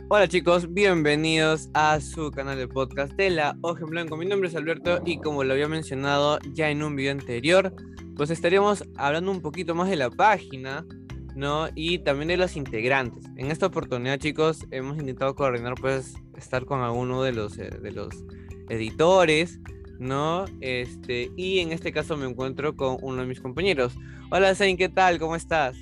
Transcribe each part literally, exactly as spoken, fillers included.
Hola chicos, bienvenidos a su canal de podcast de la Hoja en Blanco. Mi nombre es Alberto y como lo había mencionado ya en un video anterior, pues estaríamos hablando un poquito más de la página, ¿no? Y también de los integrantes. En esta oportunidad, chicos, hemos intentado coordinar, pues, estar con alguno de los, eh, de los editores, ¿no? Este, y en este caso me encuentro con uno de mis compañeros. Hola, Zain, ¿qué tal? ¿Cómo estás?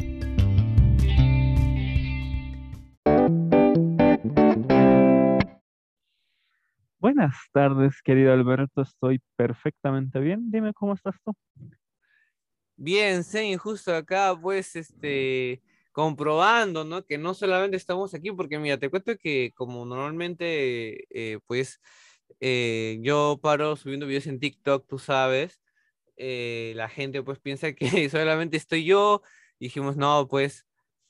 Buenas tardes, querido Alberto. Estoy perfectamente bien. Dime cómo estás tú. Bien, Zain, justo acá, pues, este, comprobando, ¿no? Que no solamente estamos aquí, porque mira, te cuento que como normalmente, eh, pues, eh, yo paro subiendo videos en TikTok, tú sabes, eh, la gente pues piensa que solamente estoy yo, y dijimos, no, pues,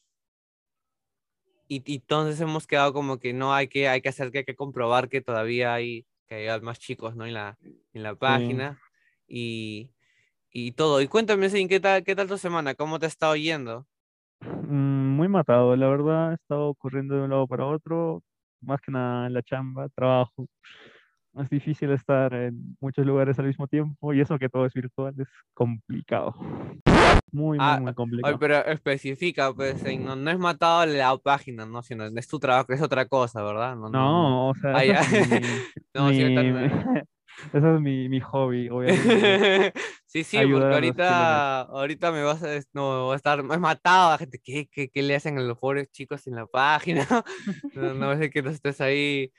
y, y entonces hemos quedado como que no hay que, hay que hacer, que hay que comprobar que todavía hay, que hay más chicos, ¿no? En la, en la Sí, página, y, y todo. Y cuéntame, Zain, ¿qué tal, qué tal tu semana? ¿Cómo te ha estado yendo? mm, muy matado, la verdad. He estado corriendo de un lado para otro, más que nada en la chamba, trabajo. Es difícil estar en muchos lugares al mismo tiempo y eso que todo es virtual es complicado. Muy, muy, Ah, muy oye, complicado. pero especifica, pues, en- no, no es matado la página, ¿no? Sino es tu trabajo, es otra cosa, ¿verdad? No, no, no. No, o sea, Ah, ese ya. es mi, No, sí, ahorita mi, no. ese es mi, mi hobby, obviamente, Sí, sí, porque ayudar a los que lo ahorita, necesitan. ahorita me vas a, es- no, voy a estar, me has matado a gente, ¿qué, qué, qué le hacen a los pobres chicos en la página? No, no sé que no estés ahí,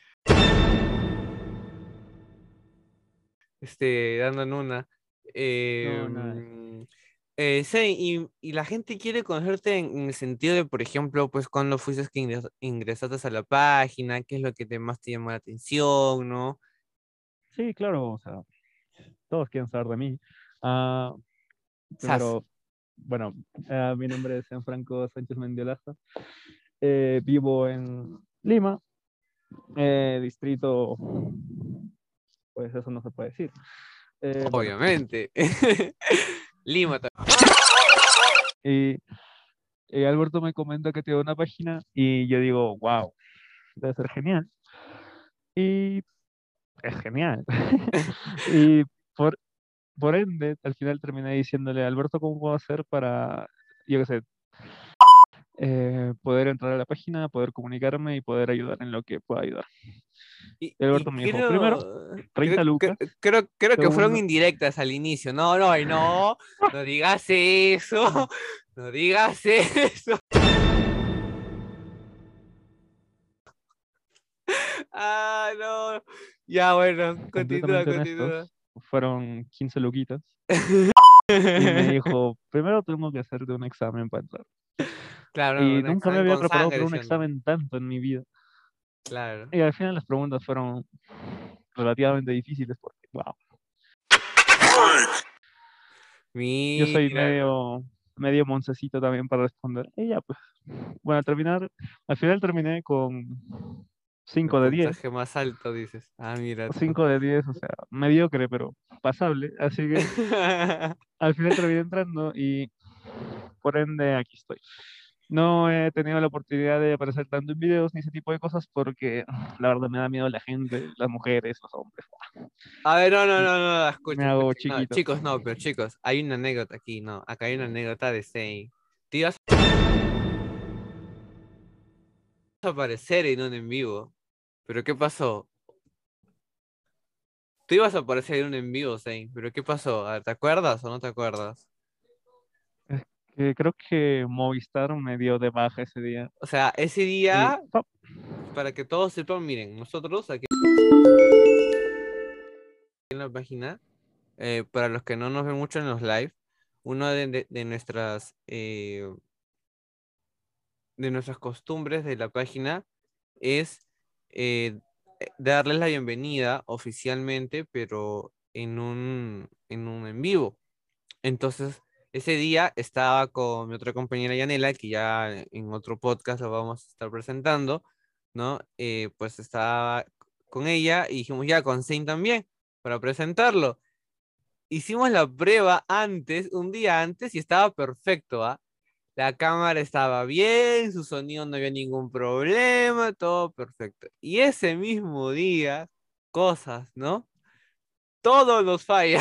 este, dando en una. No, nada de eso. Eh, eh, sí, y, y la gente quiere conocerte en, en el sentido de, por ejemplo, pues cuando fuiste que ingres- ingresaste a la página, qué es lo que te, más te llamó la atención, ¿no? Sí, claro, o sea, todos quieren saber de mí. Ah, Sas. Primero, bueno, eh, mi nombre es Gianfranco Sánchez Mendiolaza. Eh, vivo en Lima, eh, distrito, pues eso no se puede decir. Eh, bueno, Obviamente. Lima también. y, y Alberto me comenta que tiene una página y yo digo, wow, debe ser genial. Y es genial. Y por, por ende, al final terminé diciéndole, Alberto, ¿cómo puedo hacer para, yo qué sé, eh, poder entrar a la página, poder comunicarme y poder ayudar en lo que pueda ayudar? Y, Y y Alberto me dijo, primero, creo, creo, treinta que- lucas. creo, creo que fueron Segundo, indirectas al inicio. No, no, y no, no digas eso, no digas eso. Ah, no. Ya, bueno, continúa, completamente continúa. honestos, fueron quince luquitas. Y me dijo, primero tengo que hacerte un examen para entrar. Claro, Y un nunca me examen había con preparado sangre, para un diciendo. examen tanto en mi vida. Claro. Y al final las preguntas fueron relativamente difíciles porque, wow, yo soy Mira, medio, medio moncecito también para responder. Y ya, pues, bueno, al terminar, al final terminé con el cinco de diez. puntaje más alto, dices. Ah, mira tú. Cinco de diez, o sea, mediocre, pero pasable. Así que al final terminé entrando y por ende aquí estoy. No he tenido la oportunidad de aparecer tanto en videos ni ese tipo de cosas porque la verdad me da miedo la gente, las mujeres, los hombres. A ver, no, no, M- no, no, Me escucha, hago escucha. No, chiquito. chicos, no, pero chicos, hay una anécdota aquí, no. Acá hay una anécdota de Zane. Te ibas a aparecer en un en vivo. ¿Pero qué pasó? Tú ibas a aparecer en un en vivo, Zane. ¿Pero qué pasó? A ver, ¿te acuerdas o no te acuerdas? Es que creo que Movistar me dio de baja ese día. O sea, ese Y día, ¡pap! para que todos sepan, miren, nosotros aquí en la página, eh, para los que no nos ven mucho en los live, una de, de- de nuestras eh, de nuestras costumbres de la página es eh, darles la bienvenida oficialmente, pero en un, en un en vivo. Entonces, ese día estaba con mi otra compañera Yanela, que ya en otro podcast lo vamos a estar presentando, ¿no? Eh, pues estaba con ella y dijimos ya con Zane también para presentarlo. Hicimos la prueba antes, un día antes, y estaba perfecto, ¿ah? la cámara estaba bien, su sonido no había ningún problema, todo perfecto. Y ese mismo día, cosas, ¿no? Todos nos falla.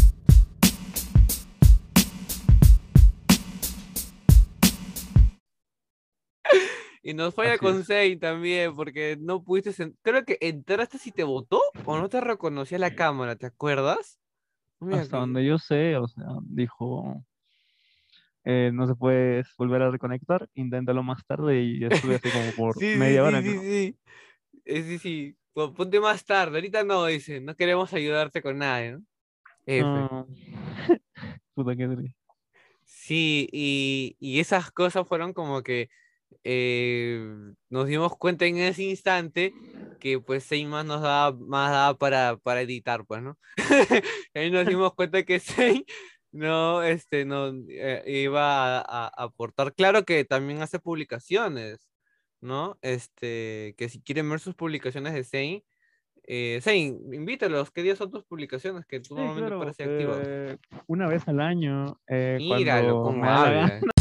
Y nos falla Así es. con Zane también, porque no pudiste... sen- Creo que entraste si te votó o no te reconocía la cámara, ¿te acuerdas? Mira Hasta que... donde yo sé, o sea, dijo, eh, no se puede volver a reconectar, inténtalo más tarde y estuve así como por Sí, sí, media sí, hora, sí, creo. sí. Eh, sí, sí. Pon- Ponte más tarde. Ahorita no, dice. No queremos ayudarte con nada, ¿no? F. No, puta que triste. Sí, y, y esas cosas fueron como que eh, nos dimos cuenta en ese instante que pues Sein más nos daba, más daba para, para editar, pues, ¿no? Ahí nos dimos cuenta que Sein no, este, no eh, iba a, a- a aportar. Claro que también hace publicaciones, ¿no? Este, que si quieren ver sus publicaciones de Sein, eh, Sein, invítalos. ¿Qué días son tus publicaciones que tú Sí, normalmente claro, pareces activo? eh, una vez al año, eh, Míralo cuando me cómo da la gana. habla.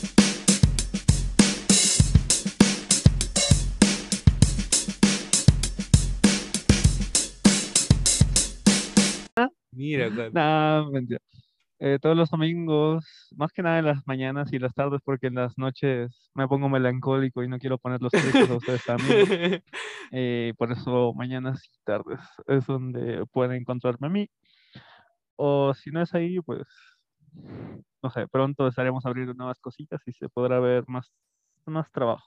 Mira, Juan. Nah, mentira. Eh, todos los domingos, más que nada en las mañanas y las tardes, porque en las noches me pongo melancólico y no quiero ponerlos tristes a ustedes también. Eh, por eso mañanas y tardes es donde pueden encontrarme a mí. O si no es ahí, pues, no sé, pronto estaremos abriendo nuevas cositas y se podrá ver más, más trabajo.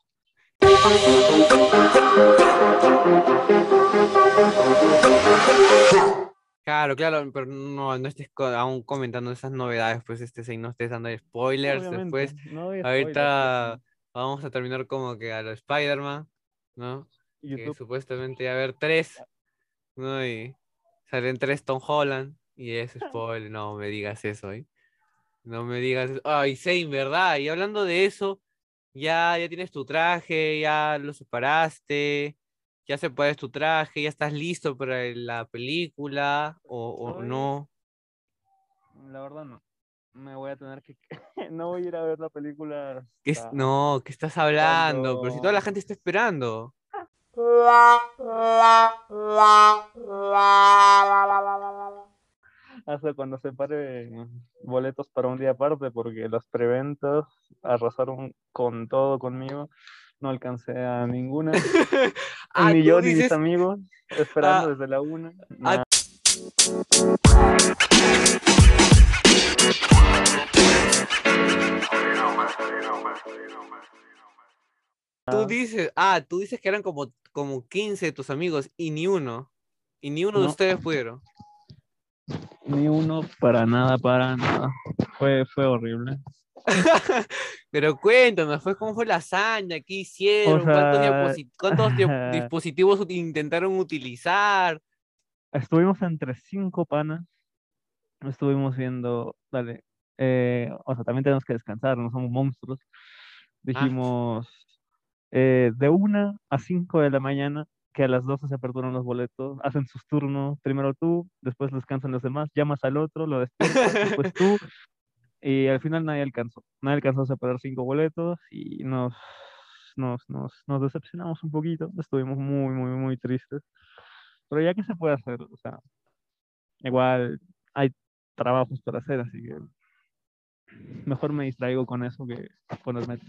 Claro, claro, pero no, no estés co- aún comentando esas novedades, pues este, si no estés dando Sí, spoilers obviamente, después. no hay spoilers, pues, Ahorita ¿no? vamos a terminar como que a lo Spider-Man, ¿no? Que YouTube. supuestamente va a haber tres, ¿no? Y salen tres Tom Holland, y es spoiler, no me digas eso, ¿eh? No me digas eso. Ay, Zane, ¿verdad? Y hablando de eso, ya, ya tienes tu traje, ya lo separaste, ya separas tu traje, ya estás listo para la película, o, o Todavía, no. la verdad no. Me voy a tener que... No voy a ir a ver la película ¿Qué es? hasta No, ¿qué estás hablando? Pero si toda la cuando... gente está esperando. Hasta cuando se pare boletos para un día aparte, porque las preventas arrasaron con todo conmigo. No alcancé a ninguna. Un Ah, tú millón y mis dices, amigos esperando ah, desde la una. ah, Nada. tú dices, ah, tú dices que eran como, como quince de tus amigos y ni uno, y ni uno de No, ustedes pudieron. ni uno para nada, para nada. Fue, fue horrible. Pero cuéntanos, pues, ¿cómo fue la hazaña? ¿Qué O hicieron? ¿Cuántos, sea, diaposi- cuántos dia- dispositivos ut- intentaron utilizar? estuvimos entre cinco panas. Estuvimos viendo, dale, eh, o sea, también tenemos que descansar, no somos monstruos. Ah, Dijimos eh, de una a cinco de la mañana, que a las doce se aperturan los boletos, hacen sus turnos, primero tú, después descansan los demás, llamas al otro, lo despiertas, después tú, y al final nadie alcanzó. Nadie alcanzó a separar cinco boletos y nos, nos, nos, nos decepcionamos un poquito, estuvimos muy, muy, muy tristes. Pero ya que se puede hacer, o sea, igual hay trabajos para hacer, así que mejor me distraigo con eso que ponerme.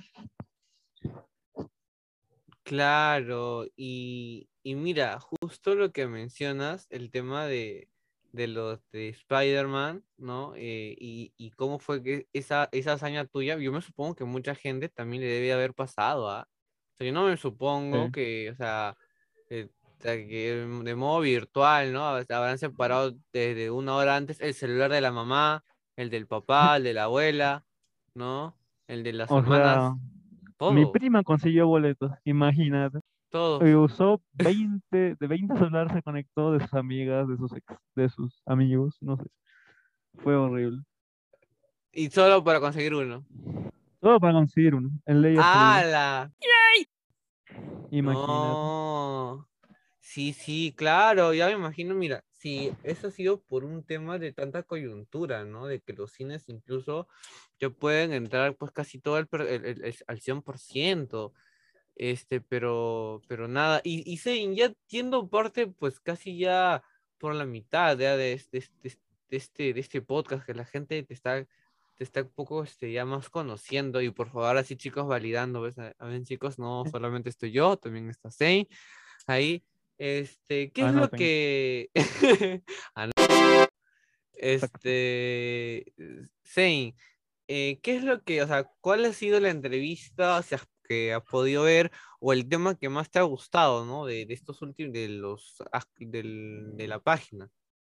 claro, y, y mira, justo lo que mencionas, el tema de, de los de Spider-Man, ¿no? Eh, y, y cómo fue que esa, esa hazaña tuya, yo me supongo que mucha gente también le debe haber pasado, ¿ah? O sea, yo no me supongo Sí. que, o sea, eh, o sea, que de modo virtual, ¿no? Habrán separado desde una hora antes el celular de la mamá, el del papá, el de la abuela, ¿no? El de las O sea, hermanas, mi todo, prima consiguió boletos, imagínate. Y todos. usó veinte de veinte celulares se conectó de sus amigas, de sus ex, de sus amigos, no sé. Fue horrible. Y solo para conseguir uno. Todo para conseguir uno, en ley absoluta. ¡Hala! Imagínate. No. Sí, sí, claro, ya me imagino, mira, Sí, eso ha sido por un tema de tanta coyuntura, ¿no? De que los cines incluso ya pueden entrar pues casi todo el, per- el- el- el- al cien por ciento. Este, pero, pero nada, y, y sí, ya tiendo parte, pues casi ya por la mitad ya de, este, de, este, de este, de este podcast, que la gente te está, te está un poco este, ya más conociendo, y por favor, así chicos, validando, ¿ves? A, a ver, chicos, no solamente estoy yo, también está Zane ahí. Este, ¿qué es lo Anoten. que... Ah, no. Exacto. Este, Zane, eh, ¿qué es lo que, o sea, cuál ha sido la entrevista, o sea, que has podido ver, o el tema que más te ha gustado, ¿no? De, de estos últimos, de los, as- del, de la página.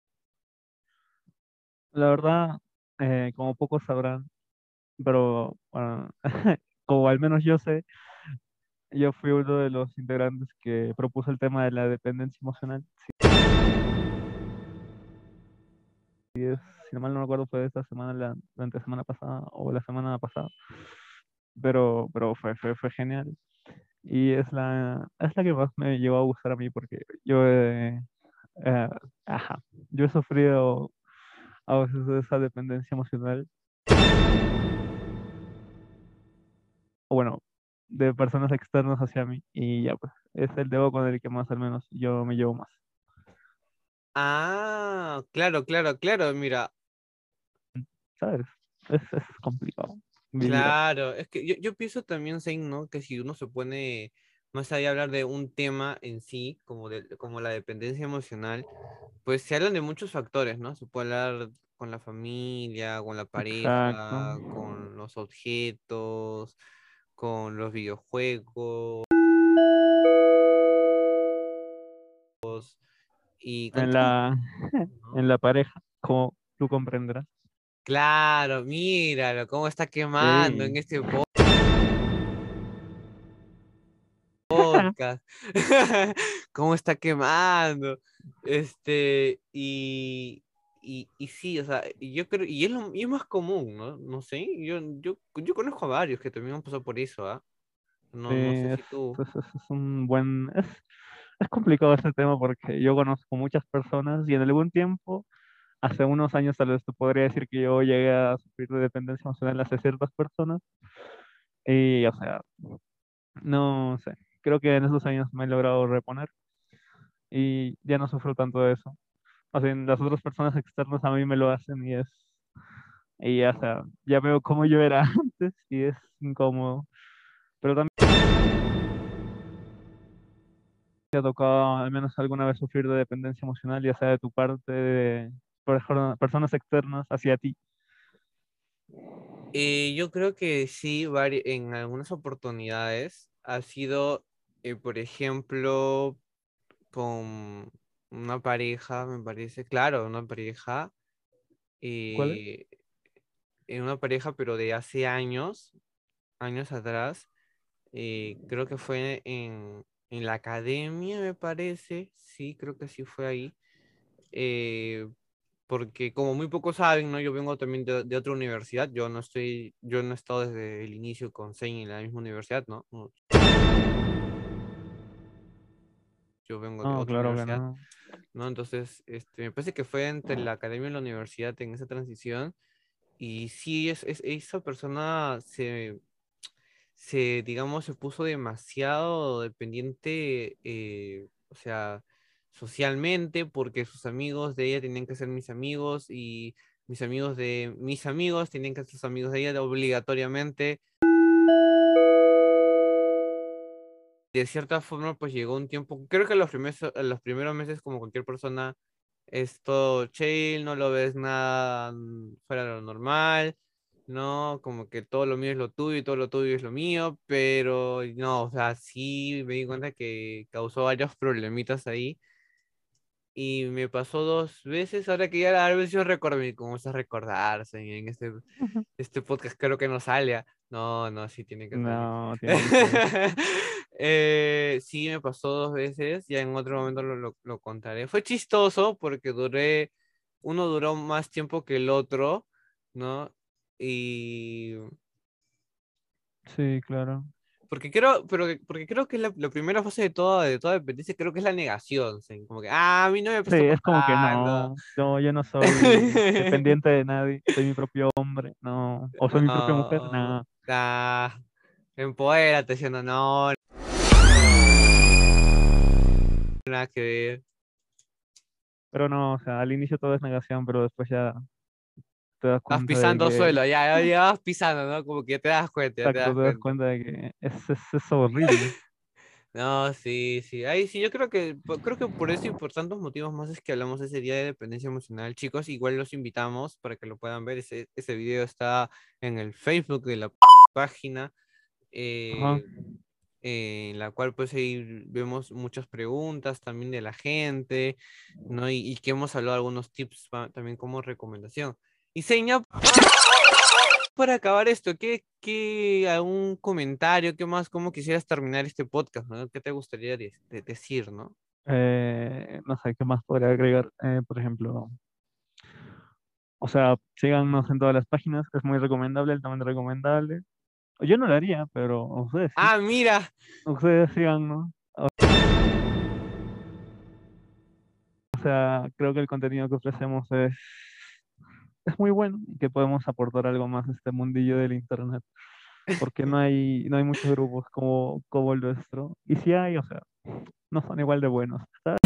La verdad, eh, como pocos sabrán, pero bueno, como al menos yo sé, yo fui uno de los integrantes que propuso el tema de la dependencia emocional. Si no mal no recuerdo, fue esta semana, la, la semana pasada o la semana pasada, pero, pero fue, fue, fue genial. Y es la, es la que más me llevó a gustar a mí porque yo, eh, eh, ajá, yo he sufrido a veces de esa dependencia emocional, o bueno, de personas externas hacia mí, y ya pues, es el debo con el que más al menos yo me llevo más, Ah, claro, claro, claro, mira, ¿sabes? Es, es complicado vivir así. claro, es que yo, yo pienso también, Zane, ¿no? Que si uno se pone más allá de hablar de un tema en sí, como, de, como la dependencia emocional, pues se hablan de muchos factores, ¿no? Se puede hablar con la familia, con la Exacto. pareja, con los objetos, con los videojuegos y con En todo, la, ¿no? en la pareja, como tú comprenderás. Claro, míralo, cómo está quemando en Sí. este podcast. Cómo está quemando. Este, y, y, y sí, o sea, y yo creo, y es, lo, y es más común, ¿no? No sé, yo, yo, yo conozco a varios que también han pasado por eso, ¿ah? Sí, No, no sé es, si tú. es, es- es un buen, es, es complicado este tema porque yo conozco muchas personas y en algún tiempo, hace unos años tal vez te podría decir que yo llegué a sufrir de dependencia emocional hacia ciertas personas y o sea, no sé, creo que en esos años me he logrado reponer y ya no sufro tanto de eso. O sea, las otras personas externas a mí me lo hacen y es, y ya, o sea, ya veo cómo yo era antes y es incómodo, pero también te ha tocado al menos alguna vez sufrir de dependencia emocional, ya sea de tu parte, de por ejemplo, personas externas hacia ti. Eh, yo creo que sí, vari- en algunas oportunidades ha sido, eh, por ejemplo, con una pareja, me parece, claro, una pareja, ¿Cuál es? eh, en una pareja, pero de hace años, años atrás, eh, creo que fue en, en la academia, me parece, sí, creo que sí fue ahí, eh, porque como muy pocos saben, ¿no? Yo vengo también de, de otra universidad, yo no estoy, yo no he estado desde el inicio con Zane en la misma universidad, ¿no? No, yo vengo de No, otra claro que universidad, no. ¿no? Entonces, este, me parece que fue entre la academia y la universidad en esa transición, y sí, es, es- esa persona se, se, digamos, se puso demasiado dependiente, eh, o sea, socialmente, porque sus amigos de ella tenían que ser mis amigos y mis amigos de mis amigos tenían que ser sus amigos de ella obligatoriamente. De cierta forma, pues llegó un tiempo, creo que los primeros, los primeros meses, como cualquier persona, es todo chill, no lo ves nada mm, fuera de lo normal, ¿no? Como que todo lo mío es lo tuyo y todo lo tuyo es lo mío, pero no, o sea, sí me di cuenta que causó varios problemitas ahí. Y me pasó dos veces, ahora que ya la vez yo recuerdo, y cómo es recordarse en este, este podcast, creo que no sale. ¿Ah? No, no, sí tiene que salir. No, tiene que saber. Eh, sí, me pasó dos veces, ya en otro momento lo, lo, lo contaré. Fue chistoso porque duré, uno duró más tiempo que el otro, ¿no? Y Sí, claro. Porque creo, pero, que- porque creo que la, la primera fase de toda, de toda dependencia creo que es la negación, ¿sí? Como que, ah, a mí no me Sí, está es como que pasando. no, yo, yo no soy dependiente de nadie, soy mi propio hombre, no, o soy mi propia mujer, No, no. ah, empodérate, diciendo no, nada que ver. Pero no, o sea, al inicio todo es negación, pero después ya te das Vas cuenta de pisando que, suelo, ya, ya, ya vas pisando, ¿no? Como que ya te das cuenta, ya te exacto, das te das cuenta. cuenta de que es, es, es horrible. No, sí, sí. Ahí sí, yo creo que, po- creo que por eso y por tantos motivos más es que hablamos ese día de dependencia emocional. Chicos, igual los invitamos para que lo puedan ver. Ese, ese video está en el Facebook de la página, Ajá. eh, eh, en la cual pues ahí vemos muchas preguntas también de la gente, ¿no? Y, y que hemos hablado algunos tips pa- también como recomendación. Y Seña, para acabar esto, ¿qué, qué, algún comentario, qué más, cómo quisieras terminar este podcast, ¿no? ¿Qué te gustaría de- de- decir, ¿no? Eh, no sé qué más podría agregar. Eh, por ejemplo, o sea, síganos en todas las páginas, es muy recomendable, altamente recomendable. Yo no lo haría, pero ustedes sí. Ah, mira, Ustedes síganos. O sea, creo que el contenido que ofrecemos es, es muy bueno y que podemos aportar algo más a este mundillo del internet. Porque no hay, no hay muchos grupos como, como el nuestro. Y si hay, o sea, no son igual de buenos.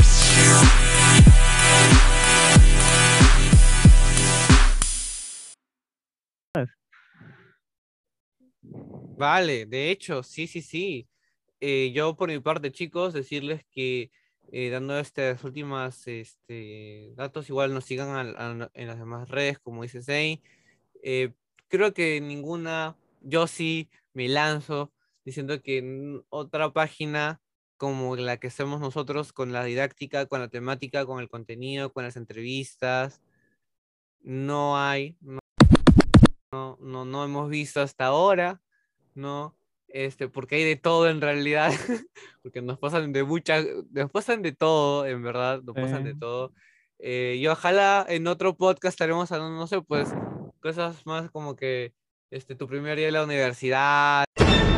vale, de hecho, sí, sí, sí. Eh, yo por mi parte, chicos, decirles que eh, dando estas últimas este, datos, igual nos sigan al- a- en las demás redes, como dice Zane. Eh, Creo que ninguna, yo sí me lanzo diciendo que n- otra página como la que hacemos nosotros con la didáctica, con la temática, con el contenido, con las entrevistas, no hay, no, no, no, no hemos visto hasta ahora, ¿no? Este, porque hay de todo en realidad, porque nos pasan de muchas, nos pasan de todo, en verdad, nos pasan Eh, de todo. Eh, y ojalá en otro podcast estaremos hablando, no sé, pues, cosas más como que, este, tu primer día de la universidad,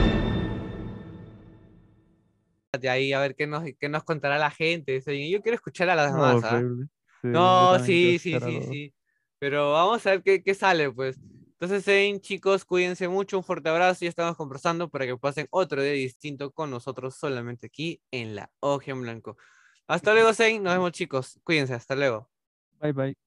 de ahí a ver qué nos, qué nos contará la gente. O sea, yo quiero escuchar a las demás, ¿ah? horrible. Sí, yo No, también quiero sí, sí, escuchar sí, algo. sí. Pero vamos a ver qué, qué sale, pues. Entonces, Zane, chicos, cuídense mucho, un fuerte abrazo y estamos conversando para que pasen otro día distinto con nosotros solamente aquí en la Hoja en Blanco. Hasta luego, Zane, nos vemos, chicos. Cuídense, hasta luego. Bye bye.